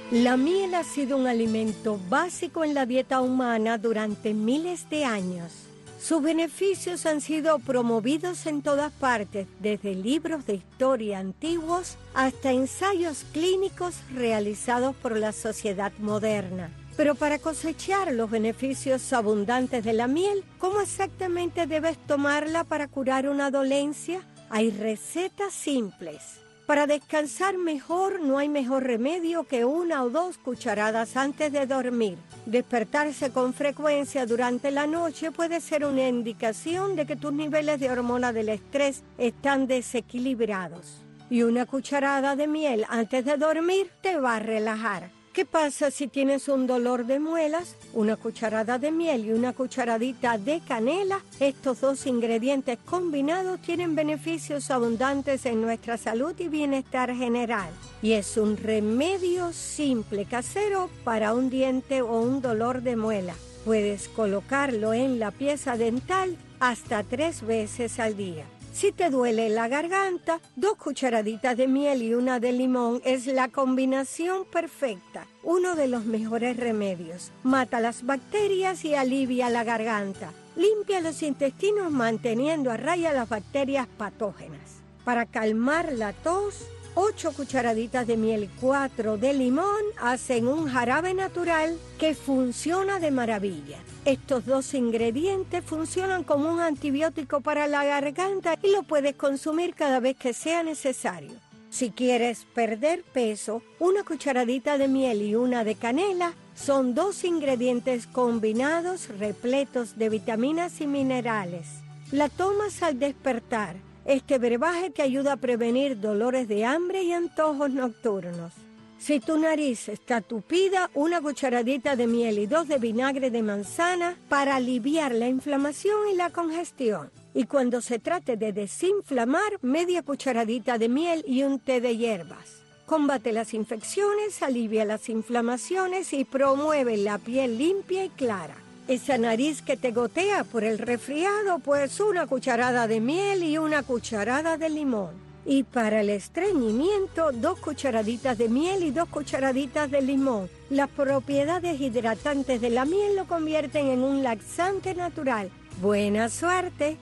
La miel ha sido un alimento básico en la dieta humana durante miles de años. Sus beneficios han sido promovidos en todas partes, desde libros de historia antiguos hasta ensayos clínicos realizados por la sociedad moderna. Pero para cosechar los beneficios abundantes de la miel, ¿cómo exactamente debes tomarla para curar una dolencia? Hay recetas simples. Para descansar mejor, no hay mejor remedio que 1 o 2 cucharadas antes de dormir. Despertarse con frecuencia durante la noche puede ser una indicación de que tus niveles de hormona del estrés están desequilibrados. Y 1 cucharada de miel antes de dormir te va a relajar. ¿Qué pasa si tienes un dolor de muelas? 1 cucharada de miel y 1 cucharadita de canela. Estos 2 ingredientes combinados tienen beneficios abundantes en nuestra salud y bienestar general. Y es un remedio simple, casero, para un diente o un dolor de muela. Puedes colocarlo en la pieza dental hasta 3 veces al día. Si te duele la garganta, 2 cucharaditas de miel y 1 de limón es la combinación perfecta. Uno de los mejores remedios. Mata las bacterias y alivia la garganta. Limpia los intestinos manteniendo a raya las bacterias patógenas. Para calmar la tos, 8 cucharaditas de miel y 4 de limón hacen un jarabe natural que funciona de maravilla. Estos 2 ingredientes funcionan como un antibiótico para la garganta y lo puedes consumir cada vez que sea necesario. Si quieres perder peso, 1 cucharadita de miel y 1 de canela son 2 ingredientes combinados repletos de vitaminas y minerales. La tomas al despertar. Este brebaje te ayuda a prevenir dolores de hambre y antojos nocturnos. Si tu nariz está tupida, 1 cucharadita de miel y 2 de vinagre de manzana para aliviar la inflamación y la congestión. Y cuando se trate de desinflamar, media cucharadita de miel y un té de hierbas. Combate las infecciones, alivia las inflamaciones y promueve la piel limpia y clara. Esa nariz que te gotea por el resfriado, pues 1 cucharada de miel y 1 cucharada de limón. Y para el estreñimiento, 2 cucharaditas de miel y 2 cucharaditas de limón. Las propiedades hidratantes de la miel lo convierten en un laxante natural. ¡Buena suerte!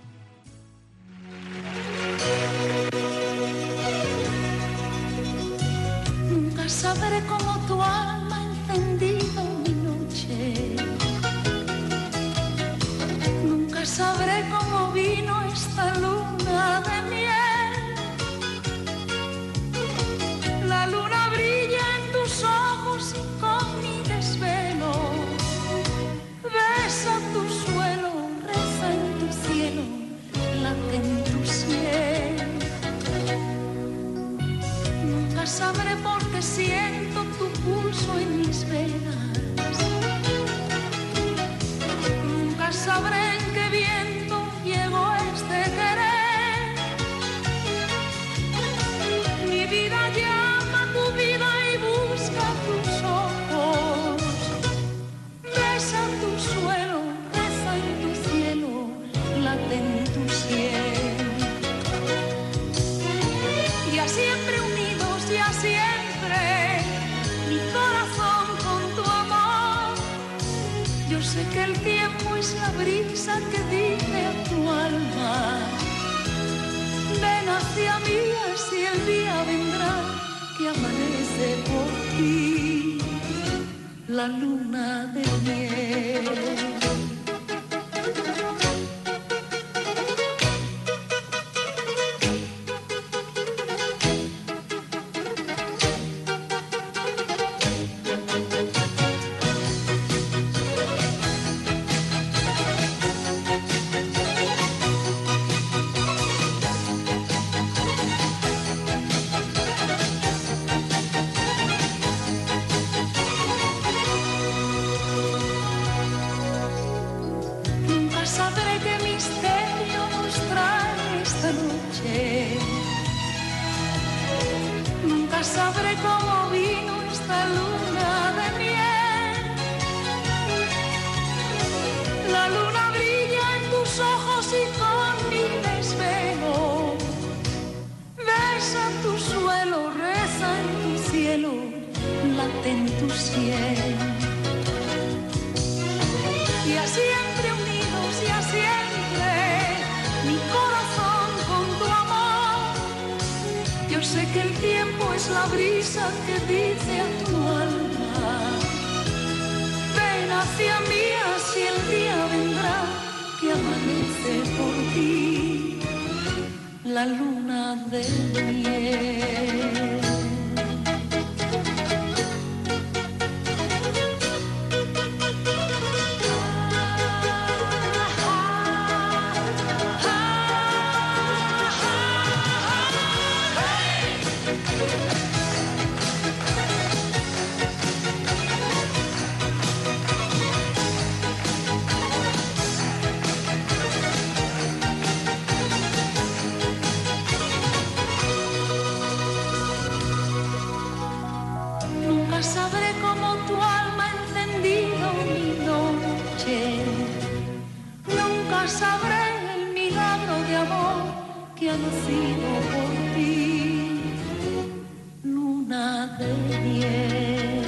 Nunca sabré cómo tu alma ha encendido mi noche. Nunca sabré cómo vino esta luna de miel. La luna brilla en tus ojos y con mi desvelo besa tu suelo, reza en tu cielo, late en tu cielo. Nunca sabré por qué siento tu pulso en mis venas. Nunca sabré en qué viento llegó este querer. Mi vida llama a tu vida y busca tus ojos. Besa tu suelo, reza en tu cielo, late en tu cielo. Y a siempre unidos, y a siempre mi corazón con tu amor. Yo sé que el tiempo es la brisa que dice a tu alma: ven hacia mí, así el día vendrá que amanece por ti la luna de miel. Sabré qué misterio nos trae esta noche. Nunca sabré cómo vino esta luna de miel. La luna brilla en tus ojos y con mi desvelo besa tu suelo, reza en tu cielo, late en tu sien. Y a siempre unidos y a siempre, mi corazón con tu amor. Yo sé que el tiempo es la brisa que dice a tu alma: ven hacia mí, así el día vendrá que amanece por ti la luna de miel. Sabré cómo tu alma ha encendido mi noche. Nunca sabré el milagro de amor que ha nacido por ti, luna de miel.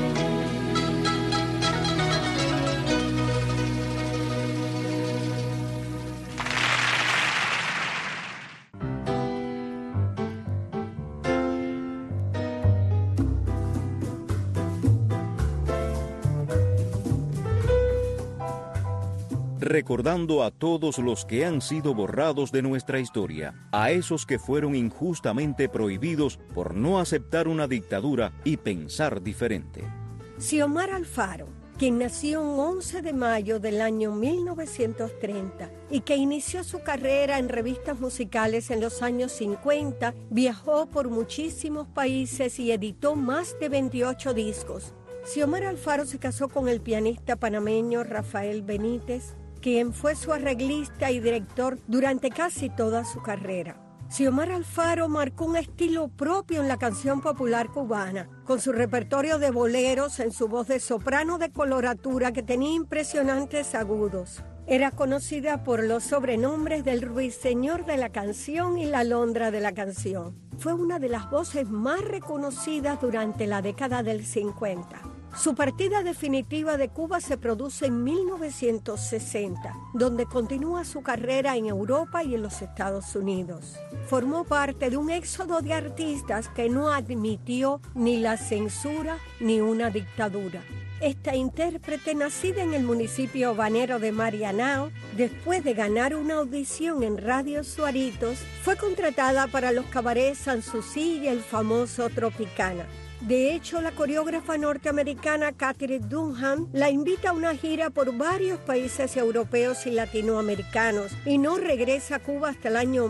Recordando a todos los que han sido borrados de nuestra historia, a esos que fueron injustamente prohibidos por no aceptar una dictadura y pensar diferente. Xiomara Alfaro, quien nació un 11 de mayo del año 1930 y que inició su carrera en revistas musicales en los años 50, viajó por muchísimos países y editó más de 28 discos. Xiomara Alfaro se casó con el pianista panameño Rafael Benítez, quien fue su arreglista y director durante casi toda su carrera. Xiomara Alfaro marcó un estilo propio en la canción popular cubana, con su repertorio de boleros en su voz de soprano de coloratura que tenía impresionantes agudos. Era conocida por los sobrenombres del ruiseñor de la canción y la alondra de la canción. Fue una de las voces más reconocidas durante la década del 50. Su partida definitiva de Cuba se produce en 1960, donde continúa su carrera en Europa y en los Estados Unidos. Formó parte de un éxodo de artistas que no admitió ni la censura ni una dictadura. Esta intérprete, nacida en el municipio habanero de Marianao, después de ganar una audición en Radio Suaritos, fue contratada para los cabarets Sanssouci y el famoso Tropicana. De hecho, la coreógrafa norteamericana Catherine Dunham la invita a una gira por varios países europeos y latinoamericanos y no regresa a Cuba hasta el año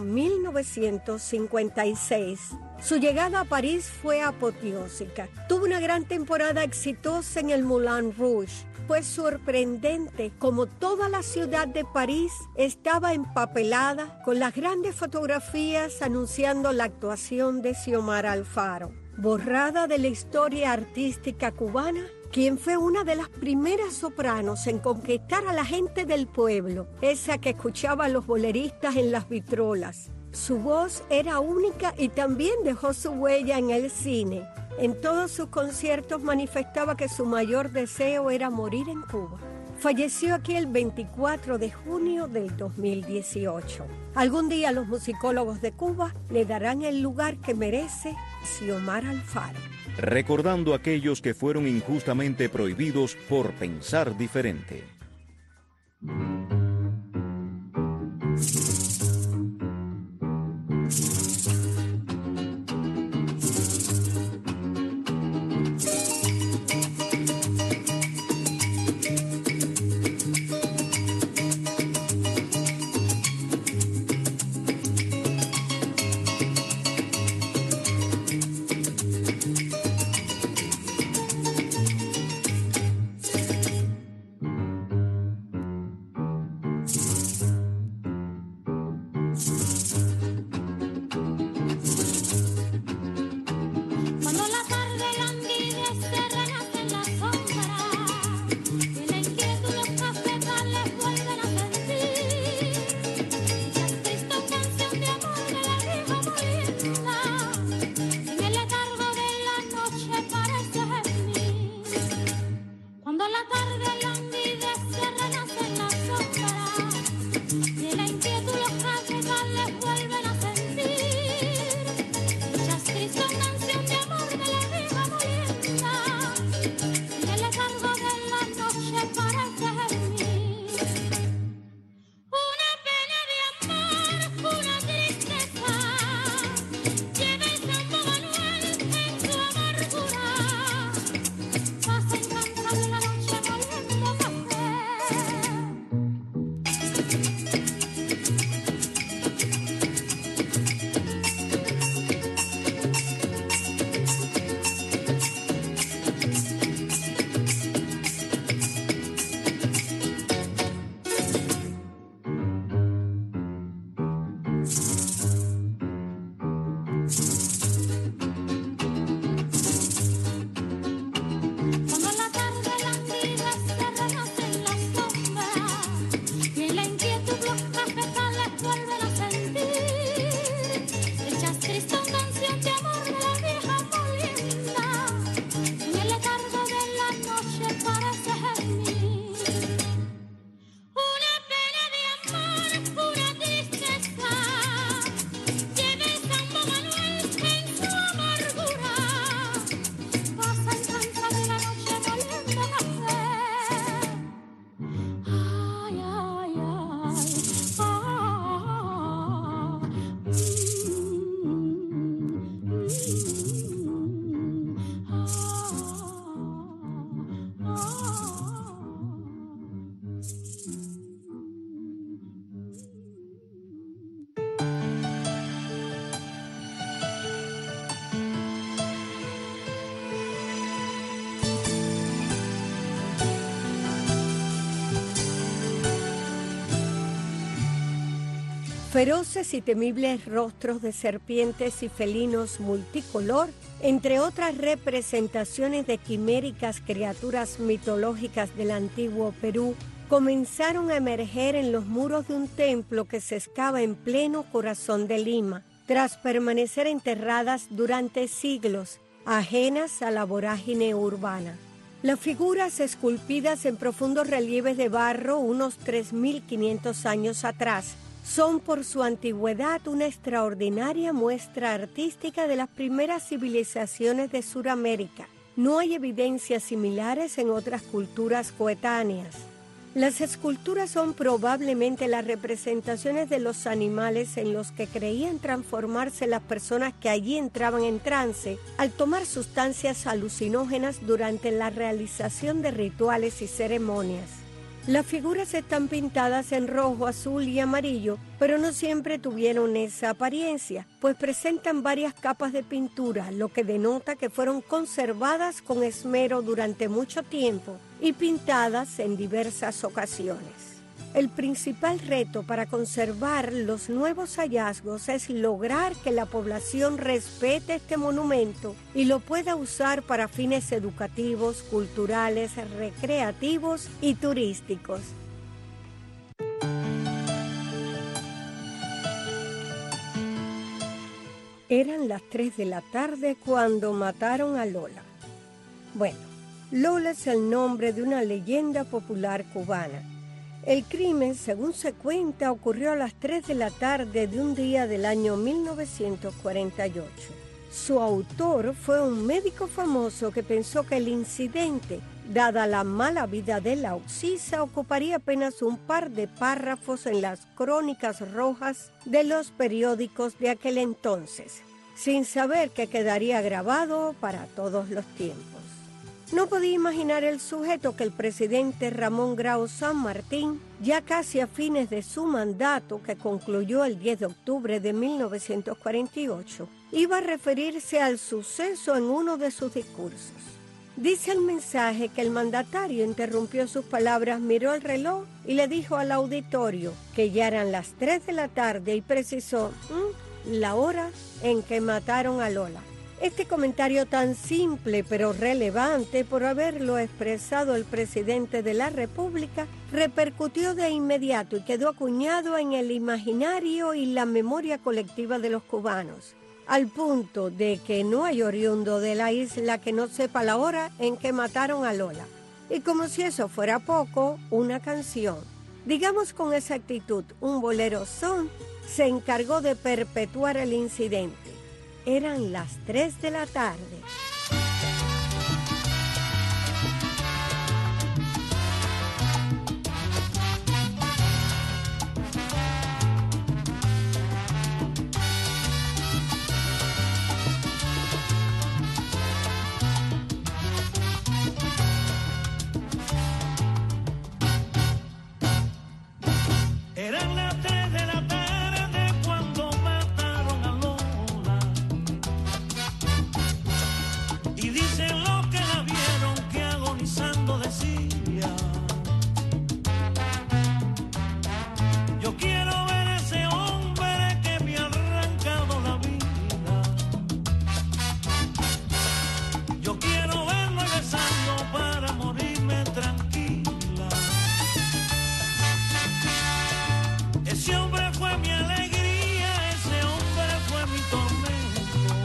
1956. Su llegada a París fue apoteósica. Tuvo una gran temporada exitosa en el Moulin Rouge. Fue sorprendente como toda la ciudad de París estaba empapelada con las grandes fotografías anunciando la actuación de Xiomara Alfaro. Borrada de la historia artística cubana, quien fue una de las primeras sopranos en conquistar a la gente del pueblo, esa que escuchaba a los boleristas en las vitrolas. Su voz era única y también dejó su huella en el cine. En todos sus conciertos manifestaba que su mayor deseo era morir en Cuba. Falleció aquí el 24 de junio del 2018. Algún día los musicólogos de Cuba le darán el lugar que merece Xiomara Alfaro. Recordando a aquellos que fueron injustamente prohibidos por pensar diferente. Feroces y temibles rostros de serpientes y felinos multicolor, entre otras representaciones de quiméricas criaturas mitológicas del antiguo Perú, comenzaron a emerger en los muros de un templo que se excava en pleno corazón de Lima, tras permanecer enterradas durante siglos, ajenas a la vorágine urbana. Las figuras esculpidas en profundos relieves de barro unos 3.500 años atrás son por su antigüedad una extraordinaria muestra artística de las primeras civilizaciones de Sudamérica. No hay evidencias similares en otras culturas coetáneas. Las esculturas son probablemente las representaciones de los animales en los que creían transformarse las personas que allí entraban en trance al tomar sustancias alucinógenas durante la realización de rituales y ceremonias. Las figuras están pintadas en rojo, azul y amarillo, pero no siempre tuvieron esa apariencia, pues presentan varias capas de pintura, lo que denota que fueron conservadas con esmero durante mucho tiempo y pintadas en diversas ocasiones. El principal reto para conservar los nuevos hallazgos es lograr que la población respete este monumento y lo pueda usar para fines educativos, culturales, recreativos y turísticos. Eran las 3 de la tarde cuando mataron a Lola. Bueno, Lola es el nombre de una leyenda popular cubana. El crimen, según se cuenta, ocurrió a las 3 de la tarde de un día del año 1948. Su autor fue un médico famoso que pensó que el incidente, dada la mala vida de la occisa, ocuparía apenas un par de párrafos en las crónicas rojas de los periódicos de aquel entonces, sin saber que quedaría grabado para todos los tiempos. No podía imaginar el sujeto que el presidente Ramón Grau San Martín, ya casi a fines de su mandato, que concluyó el 10 de octubre de 1948, iba a referirse al suceso en uno de sus discursos. Dice el mensaje que el mandatario interrumpió sus palabras, miró el reloj y le dijo al auditorio que ya eran las 3 de la tarde y precisó la hora en que mataron a Lola. Este comentario tan simple pero relevante por haberlo expresado el presidente de la República repercutió de inmediato y quedó acuñado en el imaginario y la memoria colectiva de los cubanos, al punto de que no hay oriundo de la isla que no sepa la hora en que mataron a Lola. Y como si eso fuera poco, una canción, digamos con exactitud un bolero son, se encargó de perpetuar el incidente. Eran las 3 de la tarde. Eran las 3 de la tarde cuando mataron a Lola. Y dicen los que la vieron que agonizando decía: yo quiero ver a ese hombre que me ha arrancado la vida. Yo quiero verlo besando para morirme tranquila. Ese hombre fue mi alegría, ese hombre fue mi tormento.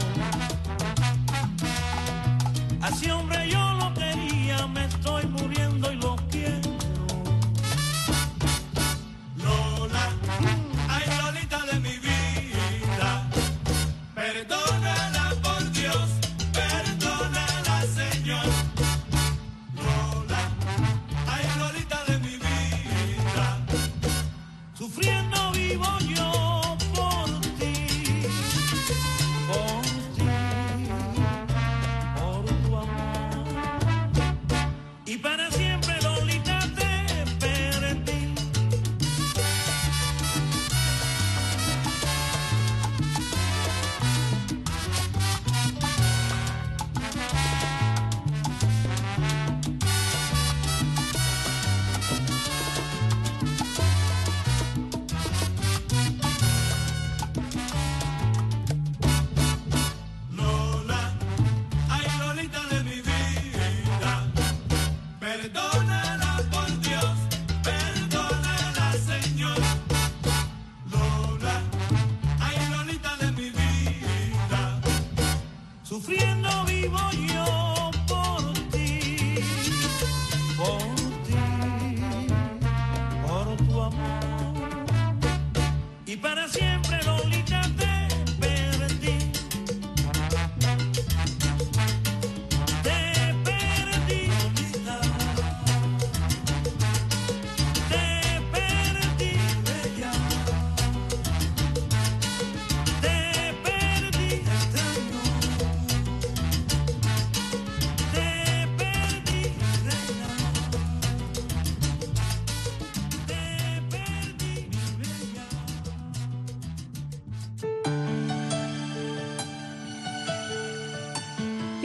A ese hombre yo lo quería, me estoy muriendo y lo quiero. Lola, ay Lolita de mi vida, perdónala por Dios, perdónala Señor. Lola, ay Lolita de mi vida, sufriendo vivo yo por ti, por tu amor.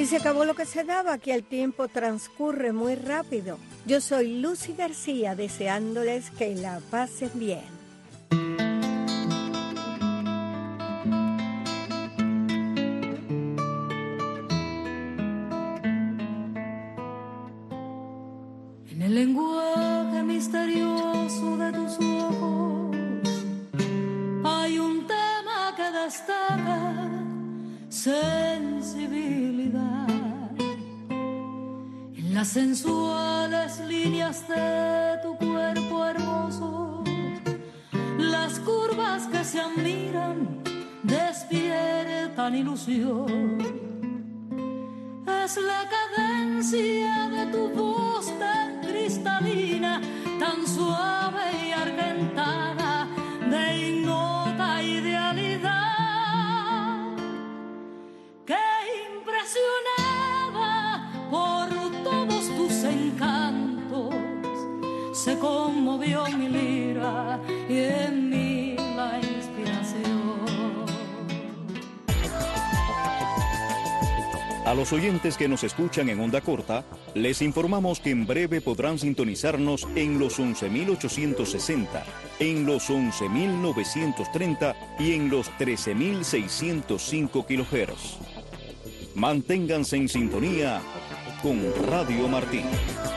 Y se acabó lo que se daba, que el tiempo transcurre muy rápido. Yo soy Lucy García, deseándoles que la pasen bien. En el lenguaje misterioso de tus ojos hay un tema que destaca sensibilidad. En las sensuales líneas de tu cuerpo hermoso, las curvas que se admiran despiertan ilusión. Es la cadencia de tu voz tan cristalina, tan suave y argentada, de ignota idealidad, que impresionada por todos tus encantos, se conmovió mi lira y en mí la inspiración. A los oyentes que nos escuchan en onda corta, les informamos que en breve podrán sintonizarnos en los 11.860, en los 11.930 y en los 13.605 kHz. Manténganse en sintonía con Radio Martí.